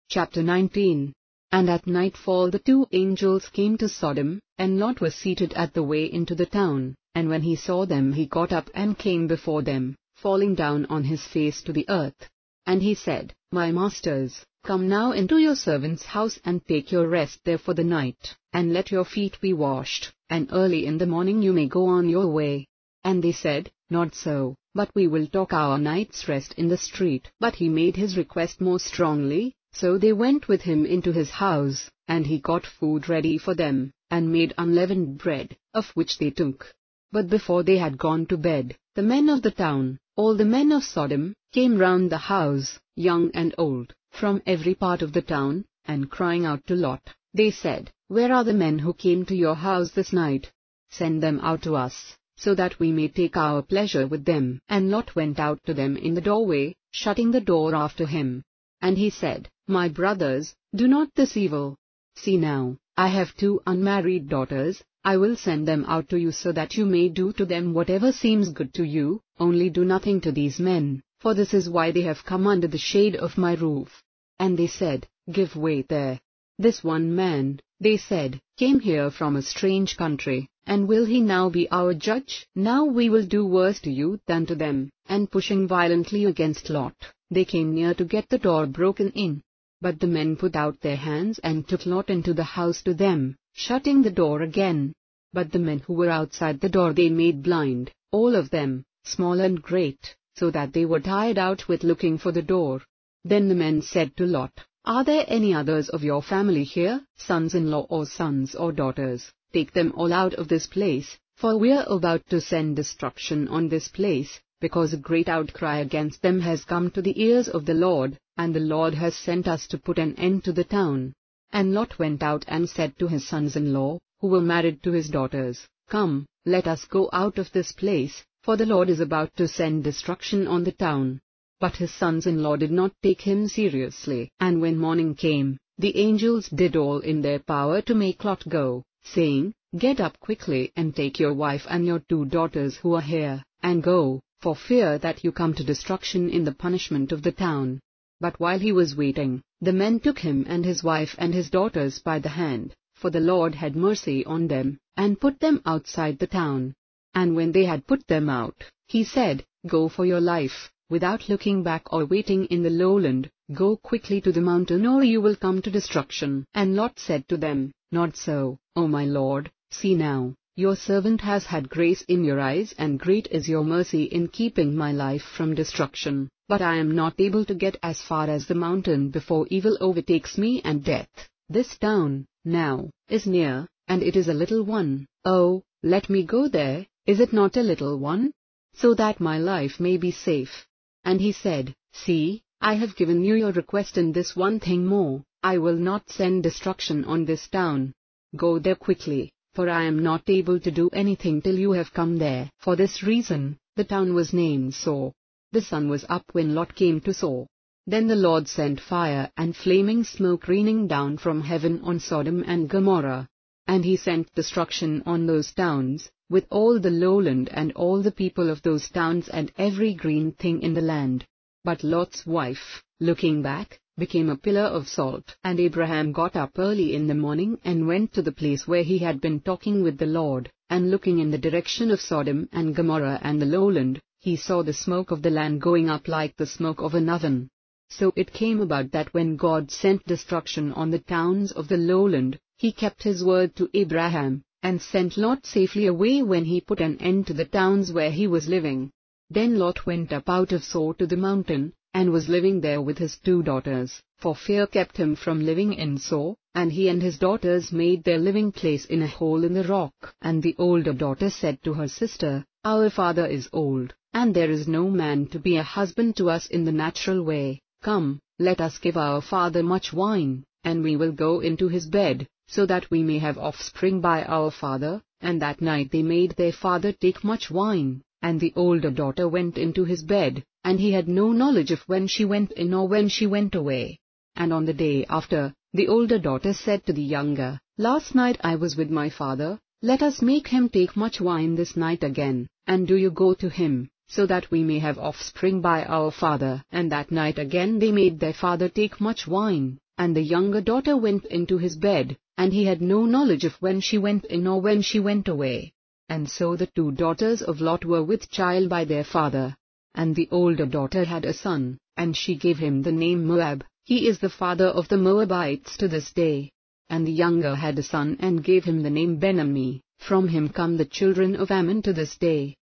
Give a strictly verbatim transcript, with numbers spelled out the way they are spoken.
Chapter nineteen. And at nightfall the two angels came to Sodom, and Lot was seated at the way into the town, and when he saw them he got up and came before them, falling down on his face to the earth. And he said, My masters, come now into your servant's house and take your rest there for the night, and let your feet be washed, and early in the morning you may go on your way. And they said, Not so, but we will take our night's rest in the street. But he made his request more strongly, so they went with him into his house, and he got food ready for them, and made unleavened bread, of which they took. But before they had gone to bed, the men of the town, all the men of Sodom, came round the house, young and old, from every part of the town, and crying out to Lot, they said, Where are the men who came to your house this night? Send them out to us, so that we may take our pleasure with them. And Lot went out to them in the doorway, shutting the door after him. And he said, My brothers, do not this evil. See now, I have two unmarried daughters. I will send them out to you so that you may do to them whatever seems good to you, only do nothing to these men, for this is why they have come under the shade of my roof. And they said, Give way there. This one man, they said, came here from a strange country, and will he now be our judge? Now we will do worse to you than to them. And pushing violently against Lot, they came near to get the door broken in. But the men put out their hands and took Lot into the house to them, shutting the door again. But the men who were outside the door they made blind, all of them, small and great, so that they were tired out with looking for the door. Then the men said to Lot, Are there any others of your family here, sons-in-law or sons or daughters? Take them all out of this place, for we are about to send destruction on this place, because a great outcry against them has come to the ears of the Lord, and the Lord has sent us to put an end to the town. And Lot went out and said to his sons-in-law, who were married to his daughters, Come, let us go out of this place, for the Lord is about to send destruction on the town. But his sons-in-law did not take him seriously. And when morning came, the angels did all in their power to make Lot go, saying, Get up quickly and take your wife and your two daughters who are here, and go, for fear that you come to destruction in the punishment of the town. But while he was waiting, the men took him and his wife and his daughters by the hand, for the Lord had mercy on them, and put them outside the town. And when they had put them out, he said, Go for your life, without looking back or waiting in the lowland, go quickly to the mountain or you will come to destruction. And Lot said to them, Not so, O my Lord, see now, your servant has had grace in your eyes and great is your mercy in keeping my life from destruction. But I am not able to get as far as the mountain before evil overtakes me and death. This town, now, is near, and it is a little one. Oh, let me go there, is it not a little one? So that my life may be safe. And he said, See, I have given you your request in this one thing more, I will not send destruction on this town. Go there quickly, for I am not able to do anything till you have come there. For this reason, the town was named So. The sun was up when Lot came to So. Then the Lord sent fire and flaming smoke raining down from heaven on Sodom and Gomorrah. And he sent destruction on those towns, with all the lowland and all the people of those towns and every green thing in the land. But Lot's wife, looking back, became a pillar of salt. And Abraham got up early in the morning and went to the place where he had been talking with the Lord, and looking in the direction of Sodom and Gomorrah and the lowland, he saw the smoke of the land going up like the smoke of an oven. So it came about that when God sent destruction on the towns of the lowland, he kept his word to Abraham, and sent Lot safely away when he put an end to the towns where he was living. Then Lot went up out of So to the mountain, and was living there with his two daughters, for fear kept him from living in So, and he and his daughters made their living place in a hole in the rock. And the older daughter said to her sister, Our father is old, and there is no man to be a husband to us in the natural way. Come, let us give our father much wine, and we will go into his bed, so that we may have offspring by our father. And that night they made their father take much wine, and the older daughter went into his bed, and he had no knowledge of when she went in or when she went away. And on the day after, the older daughter said to the younger, Last night I was with my father, let us make him take much wine this night again, and do you go to him, so that we may have offspring by our father. And that night again they made their father take much wine, And the younger daughter went into his bed, and he had no knowledge of when she went in or when she went away. And so the two daughters of Lot were with child by their father. And the older daughter had a son, and she gave him the name Moab. He is the father of the Moabites to this day. And the younger had a son and gave him the name Ben-ammi. From him come the children of Ammon to this day.